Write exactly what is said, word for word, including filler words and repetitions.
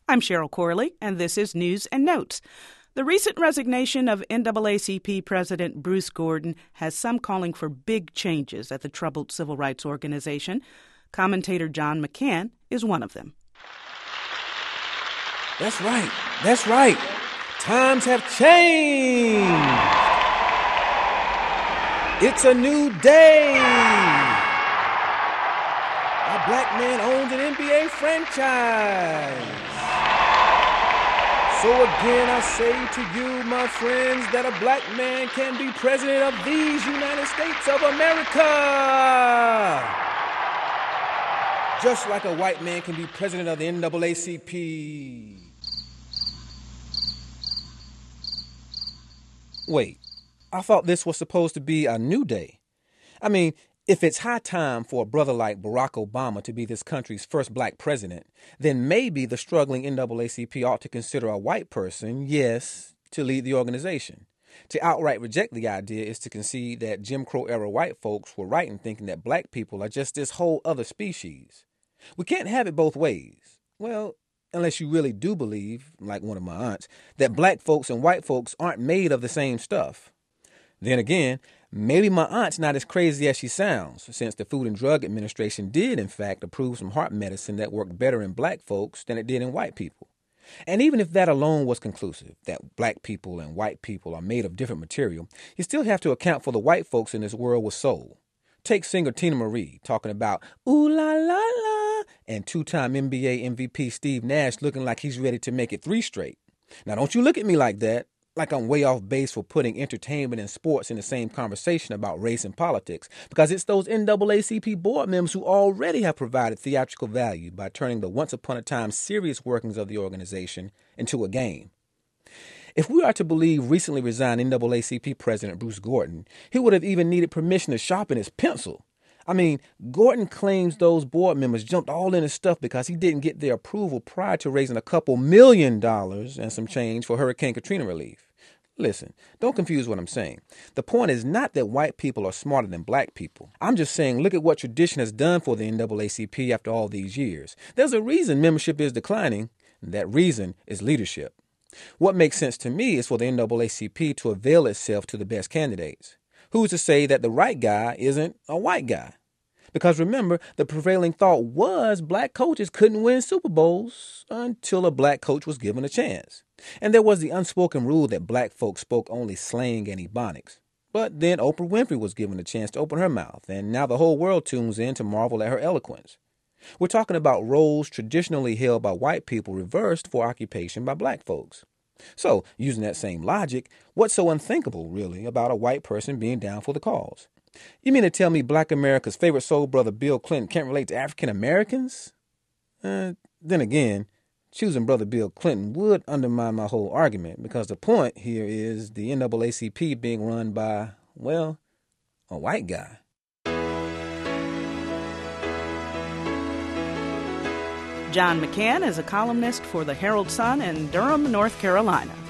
I'm Cheryl Corley, and this is News and Notes. The recent resignation of N double A C P President Bruce Gordon has some calling for big changes at the troubled civil rights organization. Commentator John McCann is one of them. That's right. That's right. Times have changed. It's a new day. A black man owns an N B A franchise. So again, I say to you, my friends, that a black man can be president of these United States of America. Just like a white man can be president of the N double A C P. Wait, I thought this was supposed to be a new day. I mean, if it's high time for a brother like Barack Obama to be this country's first black president, then maybe the struggling N double A C P ought to consider a white person, yes, to lead the organization. To outright reject the idea is to concede that Jim Crow-era white folks were right in thinking that black people are just this whole other species. We can't have it both ways. Well, unless you really do believe, like one of my aunts, that black folks and white folks aren't made of the same stuff. Then again, maybe my aunt's not as crazy as she sounds, since the Food and Drug Administration did, in fact, approve some heart medicine that worked better in black folks than it did in white people. And even if that alone was conclusive, that black people and white people are made of different material, you still have to account for the white folks in this world with soul. Take singer Tina Marie talking about ooh la la la and two-time N B A M V P Steve Nash looking like he's ready to make it three straight. Now don't you look at me like that, like I'm way off base for putting entertainment and sports in the same conversation about race and politics, because it's those N double A C P board members who already have provided theatrical value by turning the once-upon-a-time serious workings of the organization into a game. If we are to believe recently resigned N double A C P President Bruce Gordon, he would have even needed permission to sharpen his pencil. I mean, Gordon claims those board members jumped all in his stuff because he didn't get their approval prior to raising a couple million dollars and some change for Hurricane Katrina relief. Listen, don't confuse what I'm saying. The point is not that white people are smarter than black people. I'm just saying look at what tradition has done for the N double A C P after all these years. There's a reason membership is declining, and that reason is leadership. What makes sense to me is for the N double A C P to avail itself to the best candidates. Who's to say that the right guy isn't a white guy? Because remember, the prevailing thought was black coaches couldn't win Super Bowls until a black coach was given a chance. And there was the unspoken rule that black folks spoke only slang and ebonics. But then Oprah Winfrey was given a chance to open her mouth, and now the whole world tunes in to marvel at her eloquence. We're talking about roles traditionally held by white people reversed for occupation by black folks. So, using that same logic, what's so unthinkable, really, about a white person being down for the cause? You mean to tell me black America's favorite soul brother Bill Clinton can't relate to African Americans? Uh, then again, choosing brother Bill Clinton would undermine my whole argument, because the point here is the N double A C P being run by, well, a white guy. John McCann is a columnist for the Herald Sun in Durham, North Carolina.